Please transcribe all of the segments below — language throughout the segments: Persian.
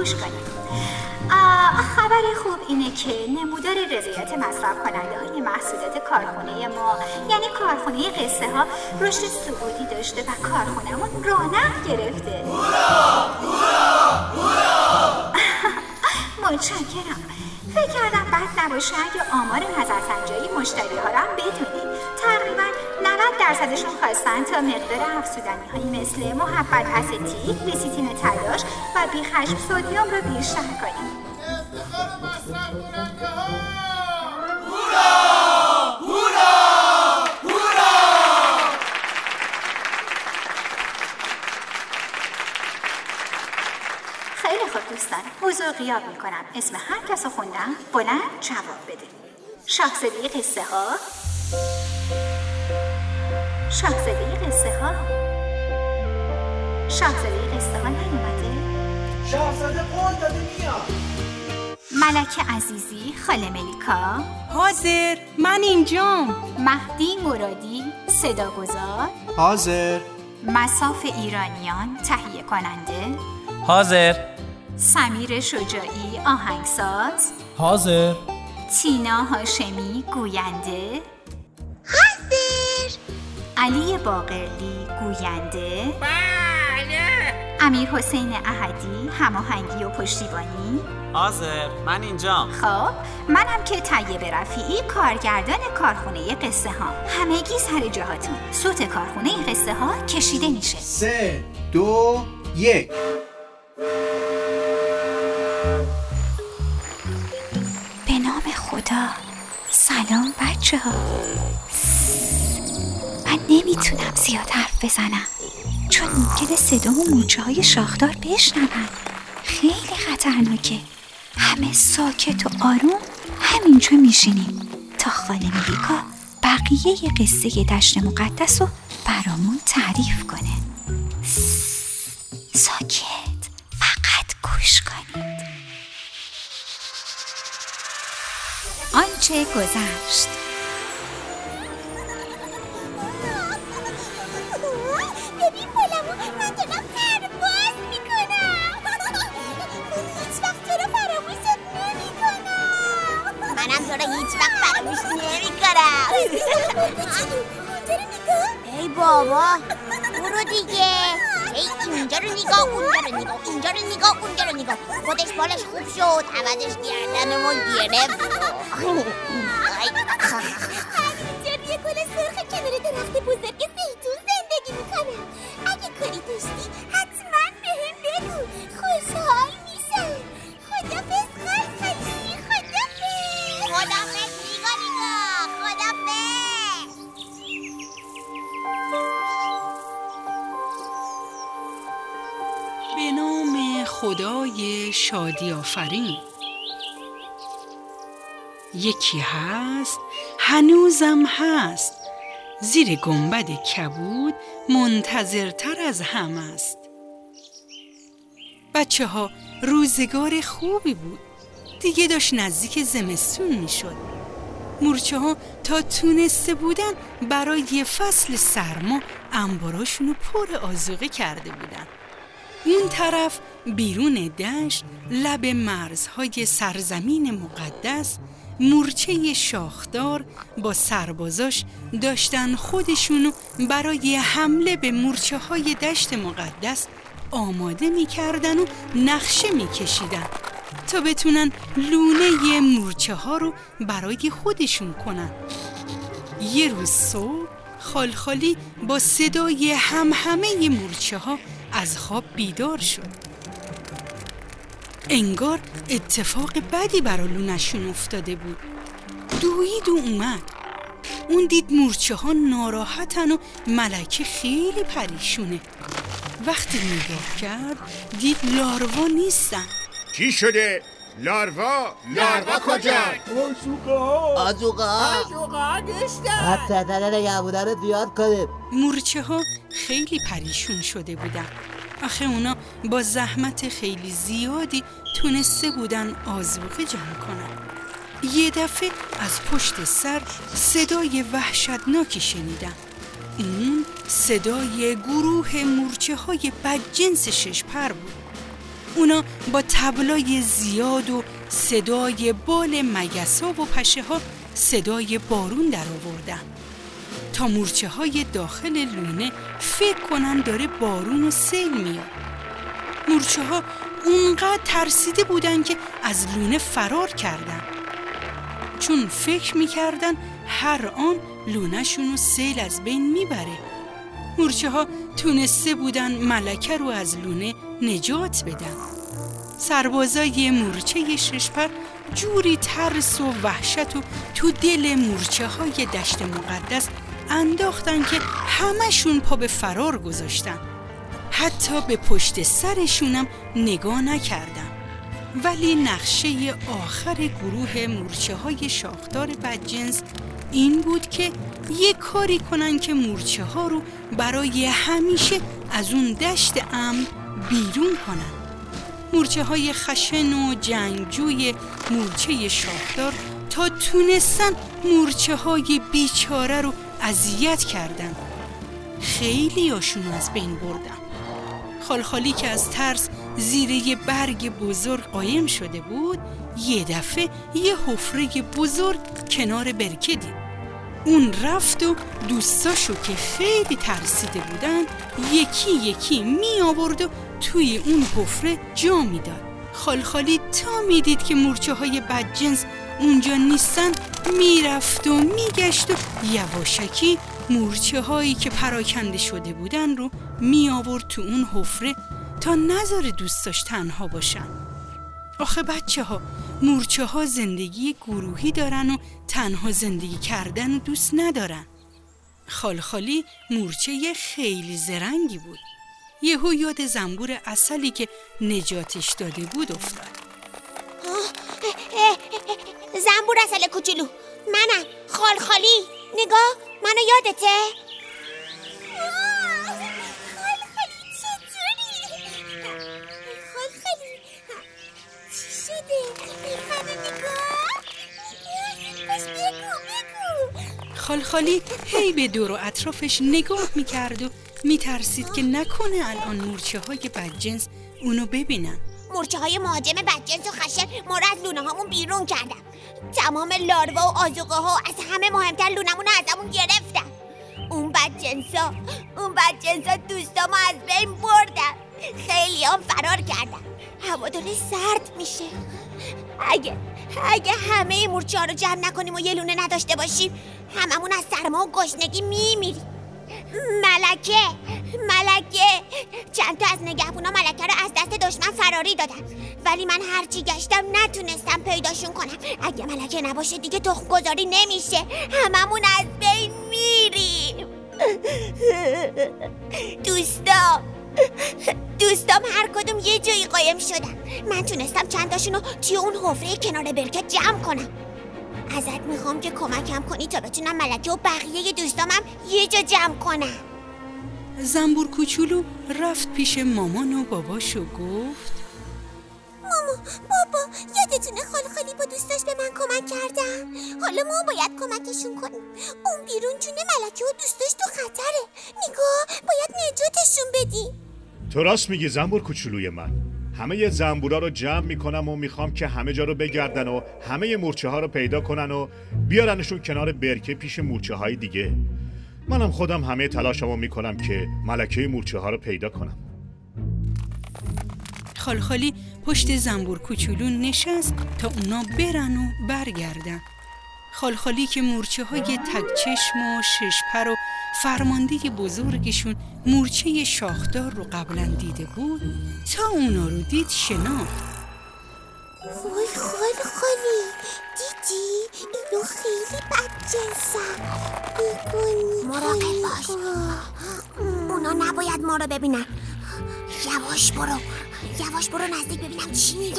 گوش کنید. خبر خوب اینه که نمودار رضایت مصرف کننده های محصولات کارخونه ما، یعنی کارخونه قصه ها، رشد صعودی داشته و کارخونه‌مون رونق گرفته. متشکرم. فکر کردم بد نباشه اگه آمار نظرسنجی مشتری ها رو هم بدونید. تقریبا 90% خواستن تا مقدار افزودنی هایی مثل محبت استیک، لیسیتین تلاش و بیخشم سدیم رو بیشتر کنیم. افتخار مصرف کننده ها! هورا! هورا! هورا! خیلی خوب دوستان، حضور غیاب میکنم. اسم هر کس رو خوندم بلند جواب بده. شاهزاده قصه ها، شاهزاده قصه ها، شاهزاده قصه ها نیومده؟ شاهزاده قول داده میاد. ملکه عزیزی، خاله ملیکا حاضر، من اینجام. مهدی مرادی، صداگذار حاضر. مصاف ایرانیان، تهیه کننده حاضر. سمیر شجاعی، آهنگساز حاضر. تینا هاشمی، گوینده حاضر. علی باقرلی، گوینده بله. امیر حسین احدی، هماهنگی و پشتیبانی حاضر، من اینجام. خب منم که طیب رفیعی، کارگردان کارخونه قصه ها. همگی سر جاهاتون، صوت کارخونه قصه ها کشیده میشه. 3 2 1. به نام خدا. سلام بچه ها. من نمیتونم زیاد حرف بزنم چون ممکنه صدامو مورچه های شاخدار بشنون. خیلی خطرناکه. همه ساکت و آروم همینجا میشینیم تا خاله ملیکا بقیه قصه دشت مقدس رو برامون تعریف کنه. ساکت، فقط گوش کنید. آنچه گذشت. ببین پولمو، من دارم پرواز میکنم. هیچ وقت تو رو فراموشت نمیکنم. منم تو رو هیچ وقت فراموش نمیکنم. ای بابا برو دیگه. ای اینجا رو نگاه، اونجا رو نگاه، اینجا رو نگاه، اونجا رو نگاه. خودش بالش خوب شد، عوضش گردنمو گرفت. همینجا یه گل سرخ کنار درخت بزرگ زیتون زندگی میکنم. اگه کاری داشتی حتما بهم بگو، خوشحال میشم. خدافظ خالخالی، خدافظ. خدافظ نیگا نیگا، خدافظ. به نام خدای شادی آفرین. یکی هست، هنوزم هست، زیر گنبد کبود منتظرتر از هم است. بچه ها، روزگار خوبی بود. دیگه داشت نزدیک زمستون می شد. مورچه ها تا تونسته بودن برای فصل سرما انباراشونو پر آذوقه کرده بودن. اون طرف بیرون دشت، لب مرزهای سرزمین مقدس، مورچه شاخدار با سربازاش داشتن خودشونو برای حمله به مورچه های دشت مقدس آماده می‌کردن و نقشه می‌کشیدن تا بتونن لونه مورچه ها رو برای خودشون کنن. یه روز صبح خالخالی با صدای همهمه مورچه ها از خواب بیدار شد. انگار اتفاق بدی برا لونشون افتاده بود. دوید و اومد. اون دید مورچه ها ناراحتن و ملکه خیلی پریشونه. وقتی نگاه کرد دید لاروا نیستن. چی شده؟ لاروا کجا؟ آزوقا داشتن. حد زدن نگهبونه رو زیاد کنیم. مورچه ها خیلی پریشون شده بودن. آخه اونا با زحمت خیلی زیادی تونسته بودن آذوقه جمع کنن. یه دفعه از پشت سر صدای وحشتناکی شنیدن. این صدای گروه مورچه های بدجنس ششپر بود. اونا با طبلای زیاد و صدای بال مگس‌ها و پشه‌ها صدای بارون در آوردن تا مورچه های داخل لونه فکر کنن داره بارون و سیل میاد. مورچه ها اونقدر ترسیده بودن که از لونه فرار کردن، چون فکر میکردن هر آن لونه‌شون رو سیل از بین میبره. مورچه ها تونسته بودن ملکه رو از لونه نجات بدن. سربازای مورچه ششپر جوری ترس و وحشت و تو دل مورچه های دشت مقدس انداختن که همشون پا به فرار گذاشتن. حتی به پشت سرشونم نگاه نکردن. ولی نقشه آخر گروه مورچه های شاخدار بدجنس این بود که یه کاری کنن که مورچه ها رو برای همیشه از اون دشت امن بیرون کنن. مورچه های خشن و جنگجوی مورچه شاخدار تا تونستن مورچه های بیچاره رو اذیت کردن. خیلی هاشون از بین بردن. خالخالی که از ترس زیر یه برگ بزرگ قایم شده بود، یه دفعه یه حفره بزرگ کنار برکه دید. اون رفت و دوستاشو که خیلی ترسیده بودن یکی یکی می آورد و توی اون حفره جا میداد. خالخالی تا میدید که مورچه های بدجنس اونجا نیستن میرفت و میگشت و یواشکی مورچه هایی که پراکنده شده بودن رو می آورد تو اون حفره تا نذاره دوستاش تنها باشن. آخه بچه ها، مورچه ها زندگی گروهی دارن و تنها زندگی کردن و دوست ندارن. خالخالی مورچه خیلی زرنگی بود. یهو یاد زنبور عسلی که نجاتش داده بود افتاد. زنبور عسل کوچولو، منم خالخالی. نگاه، منو یادته؟ خالخالی چطوری؟ خالخالی چی شده؟ منو نگاه؟ بگو. خالخالی هی به دور و اطرافش نگاه میکرد و میترسید که نکنه الان مورچه های بدجنس اونو ببینن. مورچه های مهاجم بدجنس و خشن ما رو از لونه هامون بیرون کردن. تمام لاروا و آذوقه ها، از همه مهمتر لونمون رو ازمون گرفتن. اون بدجنسا دوستامو از بین بردن. خیلی هم فرار کردن. هوا داره سرد میشه. اگه همه مورچه ها رو جمع نکنیم و یه لونه نداشته باشیم هممون از سرما و گشنگی میمیریم. ملکه چند تا از نگهبونا ملکه رو از دست دشمن فراری دادن، ولی من هرچی گشتم نتونستم پیداشون کنم. اگه ملکه نباشه دیگه تخم گذاری نمیشه، هممون از بین میریم. دوستام هر کدوم یه جایی قایم شدن. من تونستم چند تاشونو توی اون حفره کنار برکه جمع کنم. ازت میخوام که کمکم کنی تا بتونم ملکه و بقیه دوستامم یه جا جمع کنم. زنبور کوچولو رفت پیش مامان و باباشو گفت: مامان، بابا، یادتونه خالخالی با دوستاش به من کمک کردن؟ حالا ما باید کمکشون کنیم. اون بیرون جون ملکه و دوستاش تو خطره. نگاه، باید نجاتشون بدیم. تو راست میگی زنبور کوچولوی من. همه ی زنبورا رو جمع میکنم و میخوام که همه جا رو بگردن و همه مورچه ها رو پیدا کنن و بیارنشون کنار برکه پیش مورچه های دیگه. منم خودم همه تلاشمو میکنم که ملکه مورچه ها رو پیدا کنم. خالخالی پشت زنبور کوچولو نشست تا اونا برن و برگردن. خالخالی که مورچه های تکچشم و ششپر و فرمانده بزرگشون مورچه شاخدار رو قبلا دیده بود، تا اونا رو دید شناخت. وای خالخالی، دیدی؟ اینو خیلی بدجنسن. مراقب باش، اونا نباید ما رو ببینن. یواش برو نزدیک ببینم چی میگن.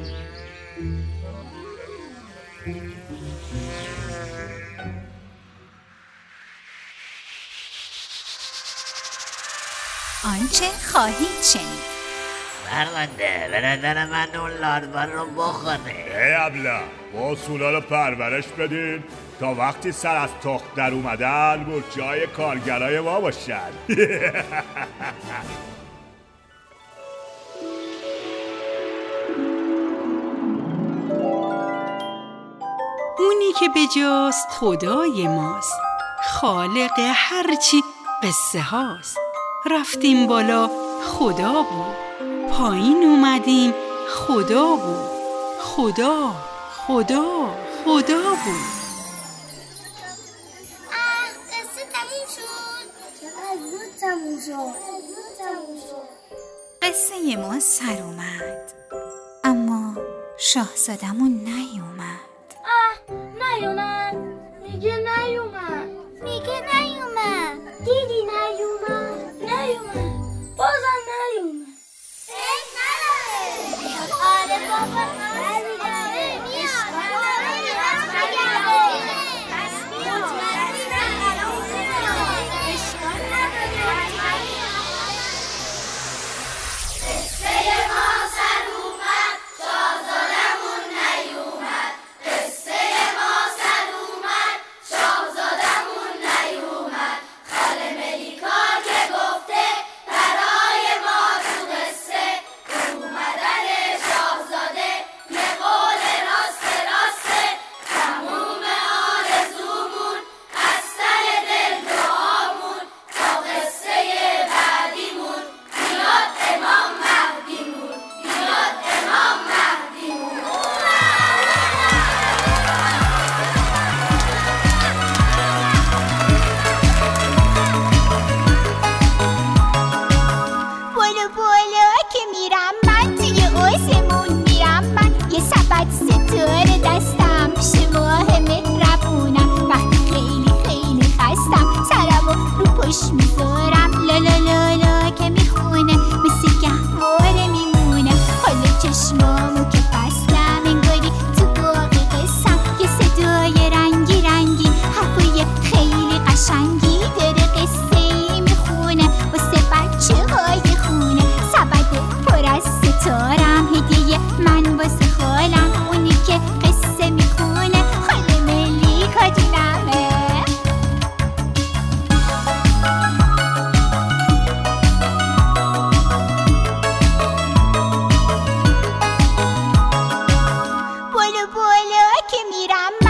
آنچه خواهید شنید. فرمانده، به نظر من اون لاروا رو بخوره. ای ابله، اصولا رو پرورش بدین تا وقتی سر از تخت در اومدن مورچه‌های کارگرای ما باشن. اونی که بجاست خدای ماست، خالق هرچی قصه هاست. رفتیم بالا خدا بود، پایین اومدیم خدا بود. خدا خدا خدا بود. قصه تموم شد. چقدر زود تموم شد. قصه ما سر اومد، اما شاهزادمون نیومد. نیومد. میگه نیومد. دیدی نیومد. بازم نیومد. آره بابا که میرم